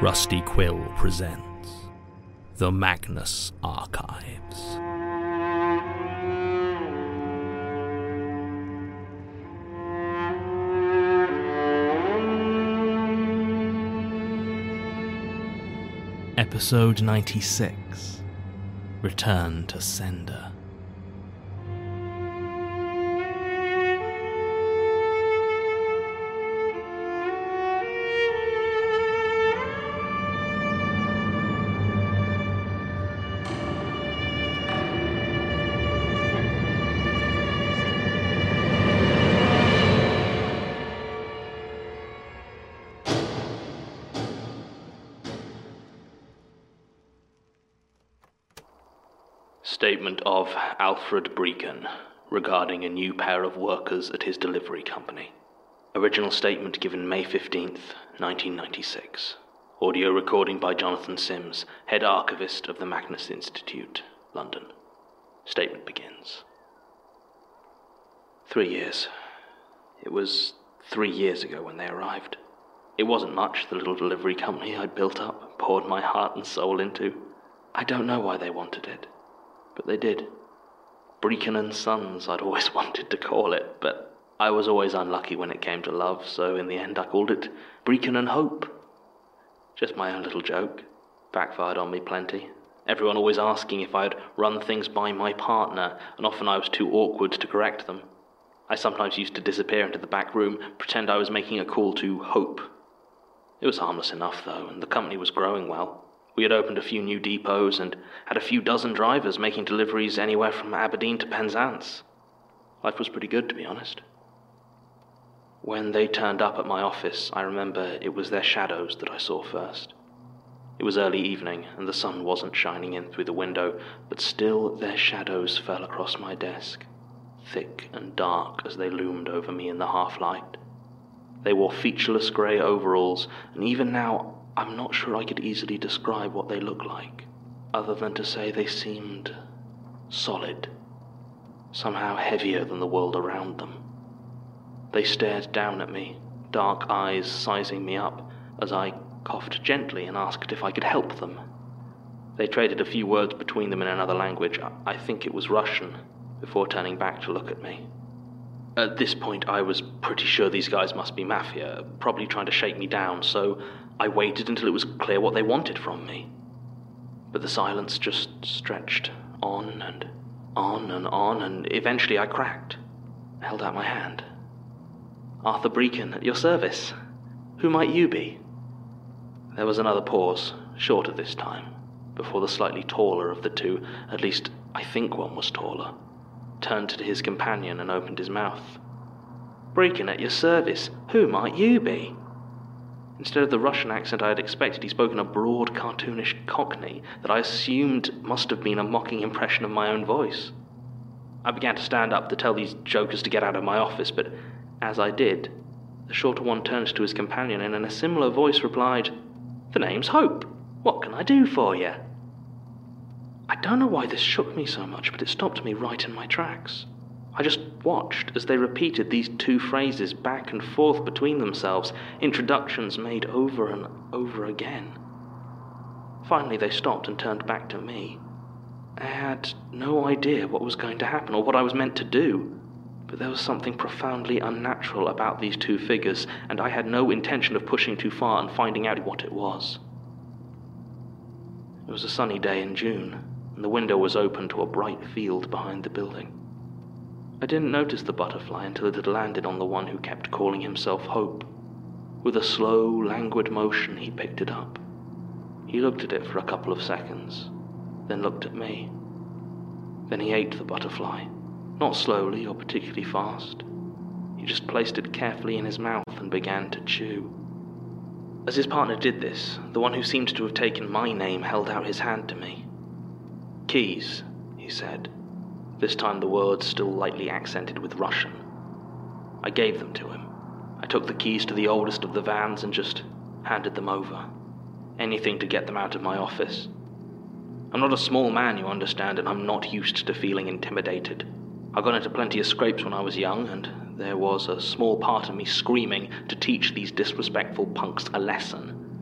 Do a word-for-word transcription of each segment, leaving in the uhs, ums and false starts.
Rusty Quill presents The Magnus Archives. Episode ninety-six, Return to Sender. Statement of Alfred Brecon regarding a new pair of workers at his delivery company. Original statement given May fifteenth, nineteen ninety-six. Audio recording by Jonathan Sims, head archivist of the Magnus Institute, London. Statement begins. Three years. It was three years ago when they arrived. It wasn't much, the little delivery company I'd built up, poured my heart and soul into. I don't know why they wanted it. But they did. Brecon and Sons, I'd always wanted to call it, but I was always unlucky when it came to love, so in the end I called it Brecon and Hope. Just my own little joke. Backfired on me plenty. Everyone always asking if I'd run things by my partner, and often I was too awkward to correct them. I sometimes used to disappear into the back room, pretend I was making a call to Hope. It was harmless enough, though, and the company was growing well. We had opened a few new depots and had a few dozen drivers making deliveries anywhere from Aberdeen to Penzance. Life was pretty good, to be honest. When they turned up at my office, I remember it was their shadows that I saw first. It was early evening, and the sun wasn't shining in through the window, but still their shadows fell across my desk, thick and dark as they loomed over me in the half-light. They wore featureless grey overalls, and even now I'm not sure I could easily describe what they looked like, other than to say they seemed solid, somehow heavier than the world around them. They stared down at me, dark eyes sizing me up, as I coughed gently and asked if I could help them. They traded a few words between them in another language, I think it was Russian, before turning back to look at me. At this point I was pretty sure these guys must be mafia, probably trying to shake me down, so I waited until it was clear what they wanted from me. But the silence just stretched on and on and on, and eventually I cracked. I held out my hand. Arthur Brecon, at your service. Who might you be? There was another pause, shorter this time, before the slightly taller of the two, at least I think one was taller, turned to his companion and opened his mouth. Brecon, at your service. Who might you be? Instead of the Russian accent I had expected, he spoke in a broad, cartoonish Cockney that I assumed must have been a mocking impression of my own voice. I began to stand up to tell these jokers to get out of my office, but as I did, the shorter one turned to his companion and in a similar voice replied, "The name's Hope. What can I do for you?" I don't know why this shook me so much, but it stopped me right in my tracks. I just watched as they repeated these two phrases back and forth between themselves, introductions made over and over again. Finally they stopped and turned back to me. I had no idea what was going to happen or what I was meant to do, but there was something profoundly unnatural about these two figures, and I had no intention of pushing too far and finding out what it was. It was a sunny day in June, and the window was open to a bright field behind the building. I didn't notice the butterfly until it had landed on the one who kept calling himself Hope. With a slow, languid motion, he picked it up. He looked at it for a couple of seconds, then looked at me. Then he ate the butterfly, not slowly or particularly fast. He just placed it carefully in his mouth and began to chew. As his partner did this, the one who seemed to have taken my name held out his hand to me. "Keys," he said. This time the words still lightly accented with Russian. I gave them to him. I took the keys to the oldest of the vans and just handed them over. Anything to get them out of my office. I'm not a small man, you understand, and I'm not used to feeling intimidated. I got into plenty of scrapes when I was young, and there was a small part of me screaming to teach these disrespectful punks a lesson.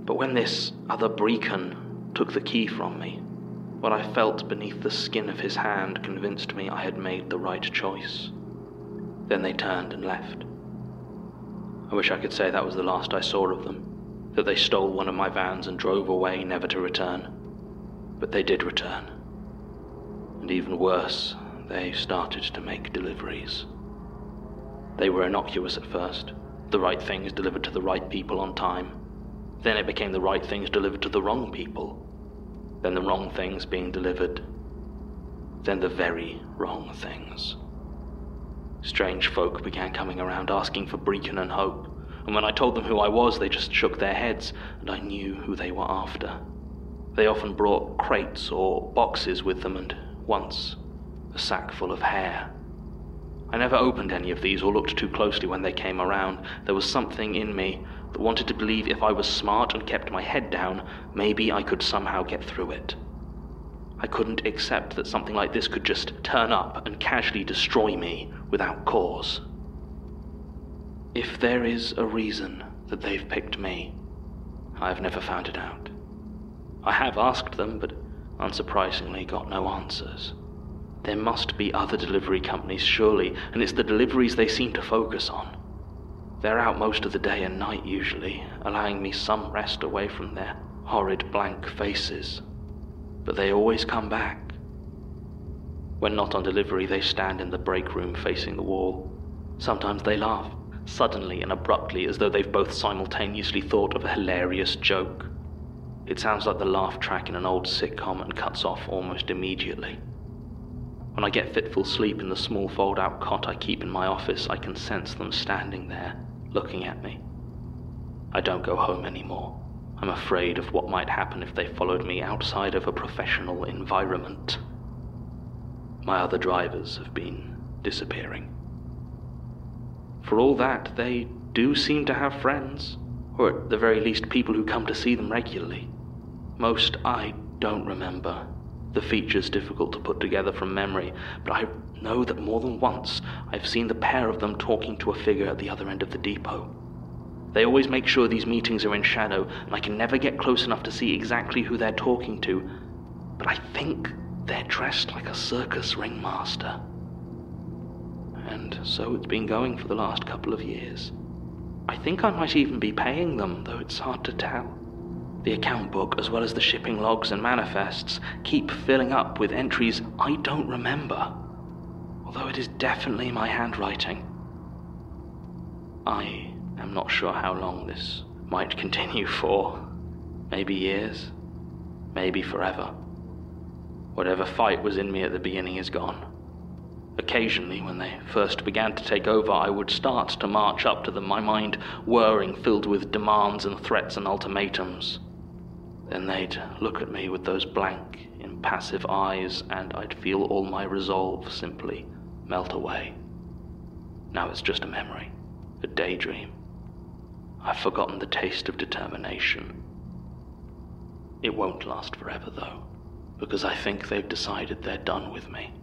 But when this other Brecon took the key from me, what I felt beneath the skin of his hand convinced me I had made the right choice. Then they turned and left. I wish I could say that was the last I saw of them, that they stole one of my vans and drove away, never to return. But they did return. And even worse, they started to make deliveries. They were innocuous at first, the right things delivered to the right people on time. Then it became the right things delivered to the wrong people. Then the wrong things being delivered. Then the very wrong things. Strange folk began coming around asking for Brecon and Hope, and when I told them who I was, they just shook their heads, and I knew who they were after. They often brought crates or boxes with them, and once, a sack full of hair. I never opened any of these or looked too closely when they came around. There was something in me that wanted to believe if I was smart and kept my head down, maybe I could somehow get through it. I couldn't accept that something like this could just turn up and casually destroy me without cause. If there is a reason that they've picked me, I've never found it out. I have asked them, but unsurprisingly got no answers. There must be other delivery companies, surely, and it's the deliveries they seem to focus on. They're out most of the day and night usually, allowing me some rest away from their horrid blank faces. But they always come back. When not on delivery, they stand in the break room facing the wall. Sometimes they laugh, suddenly and abruptly, as though they've both simultaneously thought of a hilarious joke. It sounds like the laugh track in an old sitcom and cuts off almost immediately. When I get fitful sleep in the small fold-out cot I keep in my office, I can sense them standing there, looking at me. I don't go home anymore. I'm afraid of what might happen if they followed me outside of a professional environment. My other drivers have been disappearing. For all that, they do seem to have friends, or at the very least people who come to see them regularly. Most I don't remember. The features difficult to put together from memory, but I know that more than once I've seen the pair of them talking to a figure at the other end of the depot. They always make sure these meetings are in shadow, and I can never get close enough to see exactly who they're talking to, but I think they're dressed like a circus ringmaster. And so it's been going for the last couple of years. I think I might even be paying them, though it's hard to tell. The account book, as well as the shipping logs and manifests, keep filling up with entries I don't remember, although it is definitely my handwriting. I am not sure how long this might continue for. Maybe years, maybe forever. Whatever fight was in me at the beginning is gone. Occasionally, when they first began to take over, I would start to march up to them, my mind whirring, filled with demands and threats and ultimatums. Then they'd look at me with those blank, impassive eyes, and I'd feel all my resolve simply melt away. Now it's just a memory, a daydream. I've forgotten the taste of determination. It won't last forever, though, because I think they've decided they're done with me.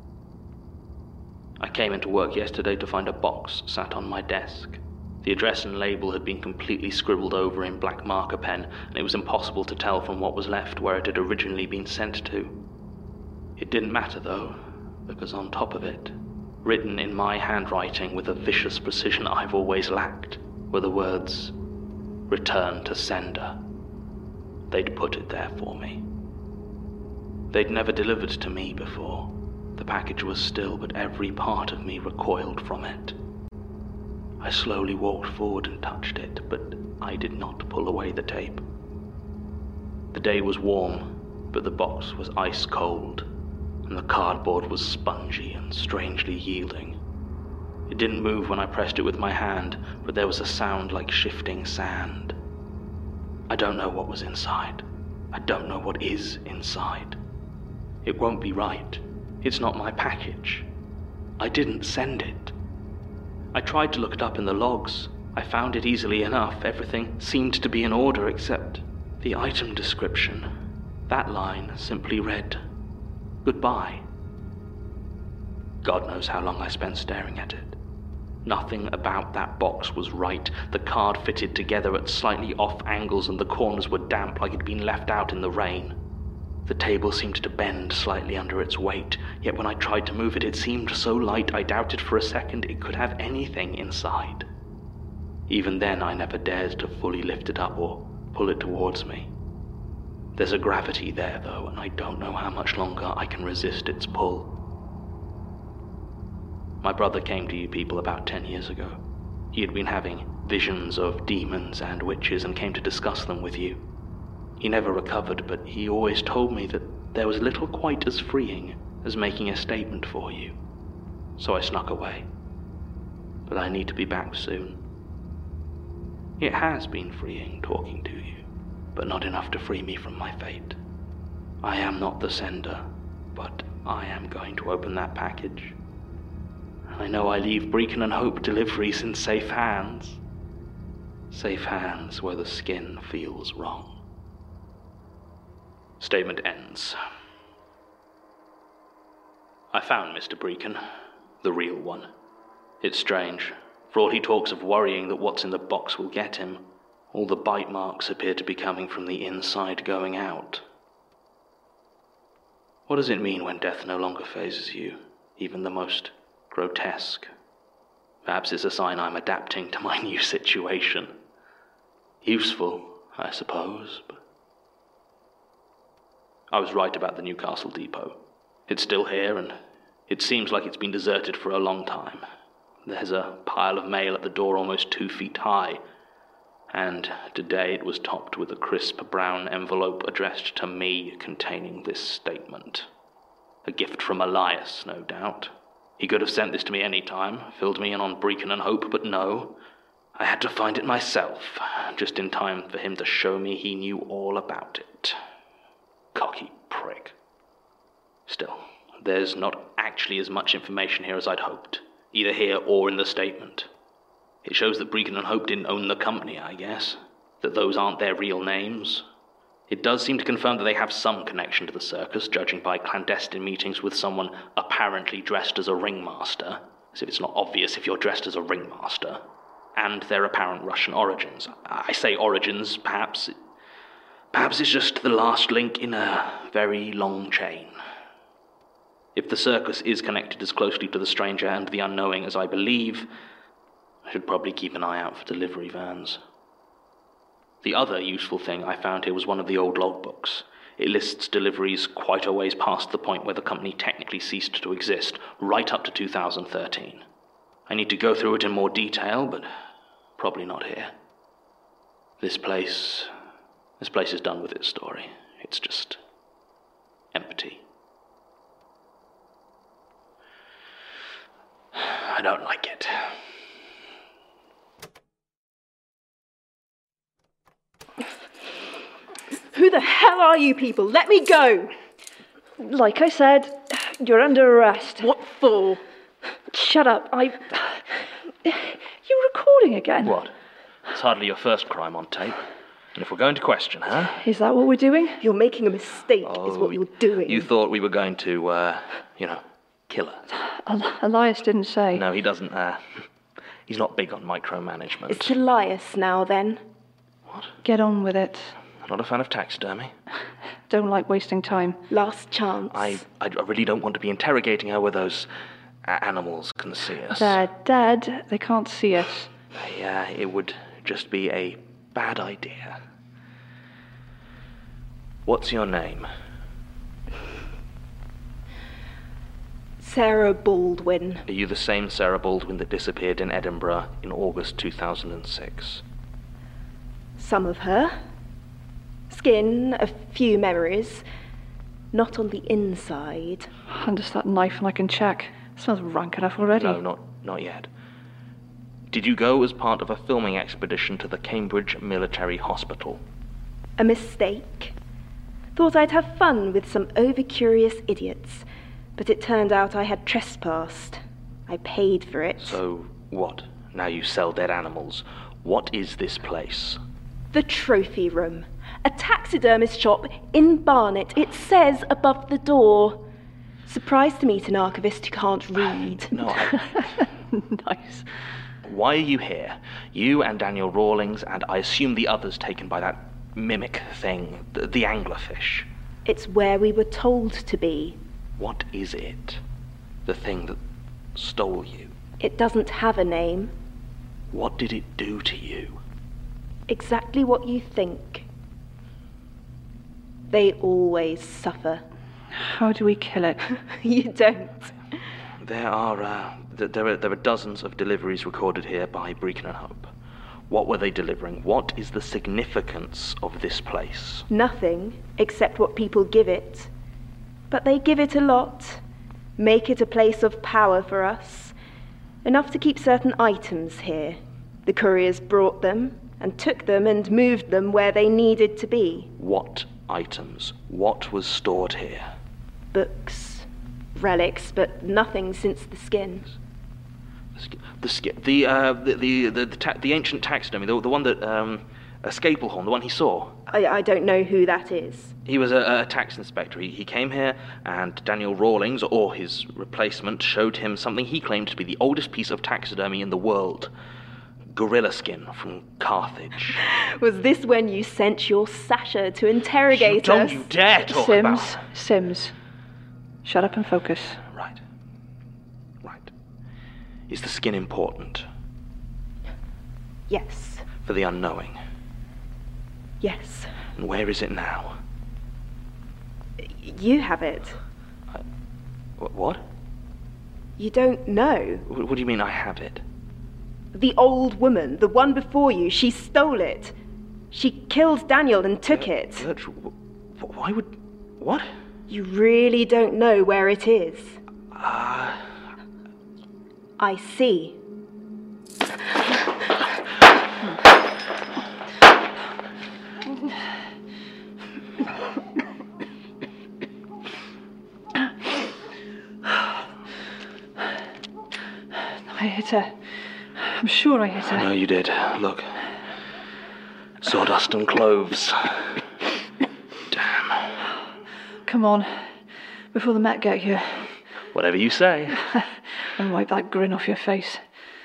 I came into work yesterday to find a box sat on my desk. The address and label had been completely scribbled over in black marker pen, and it was impossible to tell from what was left where it had originally been sent to. It didn't matter, though, because on top of it, written in my handwriting with a vicious precision I've always lacked, were the words, "Return to sender." They'd put it there for me. They'd never delivered to me before. The package was still, but every part of me recoiled from it. I slowly walked forward and touched it, but I did not pull away the tape. The day was warm, but the box was ice cold, and the cardboard was spongy and strangely yielding. It didn't move when I pressed it with my hand, but there was a sound like shifting sand. I don't know what was inside. I don't know what is inside. It won't be right. It's not my package. I didn't send it. I tried to look it up in the logs. I found it easily enough. Everything seemed to be in order except the item description. That line simply read, "Goodbye." God knows how long I spent staring at it. Nothing about that box was right. The card fitted together at slightly off angles and the corners were damp like it had been left out in the rain. The table seemed to bend slightly under its weight, yet when I tried to move it, it seemed so light I doubted for a second it could have anything inside. Even then, I never dared to fully lift it up or pull it towards me. There's a gravity there, though, and I don't know how much longer I can resist its pull. My brother came to you people about ten years ago. He had been having visions of demons and witches and came to discuss them with you. He never recovered, but he always told me that there was little quite as freeing as making a statement for you. So I snuck away. But I need to be back soon. It has been freeing talking to you, but not enough to free me from my fate. I am not the sender, but I am going to open that package. I know I leave Brecon and Hope deliveries in safe hands. Safe hands where the skin feels wrong. Statement ends. I found Mister Brecon, the real one. It's strange. For all he talks of worrying that what's in the box will get him, all the bite marks appear to be coming from the inside going out. What does it mean when death no longer phases you, even the most grotesque? Perhaps it's a sign I'm adapting to my new situation. Useful, I suppose, but... I was right about the Newcastle depot. It's still here, and it seems like it's been deserted for a long time. There's a pile of mail at the door almost two feet high, and today it was topped with a crisp brown envelope addressed to me containing this statement. A gift from Elias, no doubt. He could have sent this to me any time, filled me in on Brecon and Hope, but no. I had to find it myself, just in time for him to show me he knew all about it. Cocky prick. Still, there's not actually as much information here as I'd hoped, either here or in the statement. It shows that Brecon and Hope didn't own the company, I guess, that those aren't their real names. It does seem to confirm that they have some connection to the circus, judging by clandestine meetings with someone apparently dressed as a ringmaster, as if it's not obvious if you're dressed as a ringmaster, and their apparent Russian origins. I say origins, perhaps... Perhaps it's just the last link in a very long chain. If the circus is connected as closely to the stranger and the unknowing as I believe, I should probably keep an eye out for delivery vans. The other useful thing I found here was one of the old logbooks. It lists deliveries quite a ways past the point where the company technically ceased to exist, right up to two thousand thirteen. I need to go through it in more detail, but probably not here. This place... This place is done with its story. It's just empty. I don't like it. Who the hell are you people? Let me go! Like I said, you're under arrest. What for? Shut up, I... You're recording again? What? It's hardly your first crime on tape. And if we're going to question her... Is that what we're doing? You're making a mistake, oh, is what you're doing. You thought we were going to, uh, you know, kill her. El- Elias didn't say. No, he doesn't, uh... He's not big on micromanagement. It's Elias now, then. What? Get on with it. I'm not a fan of taxidermy. Don't like wasting time. Last chance. I, I really don't want to be interrogating her where those uh, animals can see us. They're dead. They can't see us. Yeah, it would just be a bad idea. What's your name? Sarah Baldwin. Are you the same Sarah Baldwin that disappeared in Edinburgh in August two thousand six? Some of her. Skin, a few memories. Not on the inside. Hand us that knife and I can check. It smells rank enough already. No, not, not yet. Did you go as part of a filming expedition to the Cambridge Military Hospital? A mistake. Thought I'd have fun with some over-curious idiots, but it turned out I had trespassed. I paid for it. So, what? Now you sell dead animals. What is this place? The Trophy Room. A taxidermist shop in Barnet. It says above the door. Surprised to meet an archivist who can't read. No, I... Nice. Why are you here? You and Daniel Rawlings, and I assume the others taken by that mimic thing, the, the anglerfish. It's where we were told to be. What is it? The thing that stole you? It doesn't have a name. What did it do to you? Exactly what you think. They always suffer. How do we kill it? You don't. There are, uh, th- there are, there are dozens of deliveries recorded here by Brecon and Hope. What were they delivering? What is the significance of this place? Nothing, except what people give it. But they give it a lot. Make it a place of power for us. Enough to keep certain items here. The couriers brought them, and took them and moved them where they needed to be. What items? What was stored here? Books, relics, but nothing since the skin. The sk- the sk- the, uh, the the the the, ta- the ancient taxidermy, the, the one that um, uh, Scapelhorn, the one he saw. I, I don't know who that is. He was a, a tax inspector. He, he came here, and Daniel Rawlings, or his replacement, showed him something he claimed to be the oldest piece of taxidermy in the world. Gorilla skin from Carthage. Was this when you sent your Sasha to interrogate Don't us? you dare talk Sims, about... Sims. Shut up and focus. Right. Right. Is the skin important? Yes. For the unknowing? Yes. And where is it now? You have it. I, wh- what? You don't know. Wh- What do you mean I have it? The old woman, the one before you, she stole it. She killed Daniel and took it. Gertrude, wh- why would... What? You really don't know where it is. Ah... I see. I hit her. I'm sure I hit her. No, you did. Look. Sawdust and cloves. Damn. Come on, before the Met get you. Whatever you say. And wipe that grin off your face.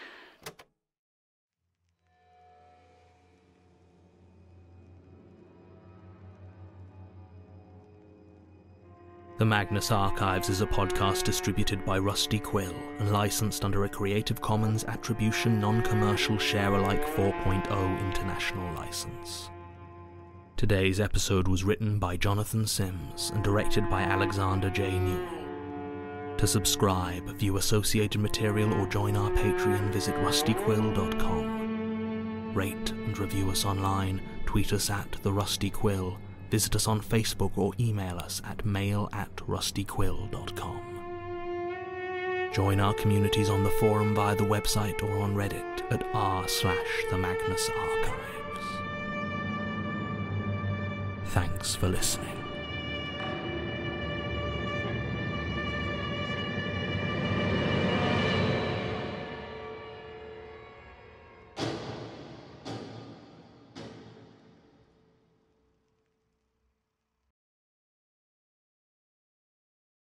The Magnus Archives is a podcast distributed by Rusty Quill and licensed under a Creative Commons Attribution Non-Commercial Share-alike four point oh international license. Today's episode was written by Jonathan Sims and directed by Alexander J. Newell. To subscribe, view associated material or join our Patreon, visit rusty quill dot com. Rate and review us online, tweet us at The Rusty Quill, visit us on Facebook or email us at mail at rusty quill dot com. Join our communities on the forum via the website or on Reddit at r slash the Magnus Archives. Thanks for listening.